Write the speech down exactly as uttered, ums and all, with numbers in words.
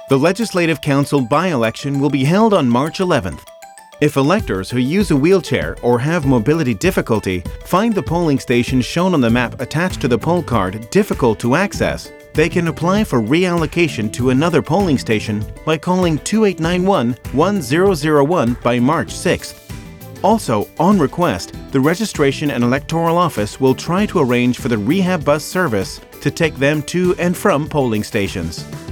The Legislative Council by-election will be held on March eleventh. If electors who use a wheelchair or have mobility difficulty find the polling station shown on the map attached to the poll card difficult to access, they can apply for reallocation to another polling station by calling two eight nine one, one zero zero one by March sixth. Also, on request, the Registration and Electoral Office will try to arrange for the rehab bus service to take them to and from polling stations.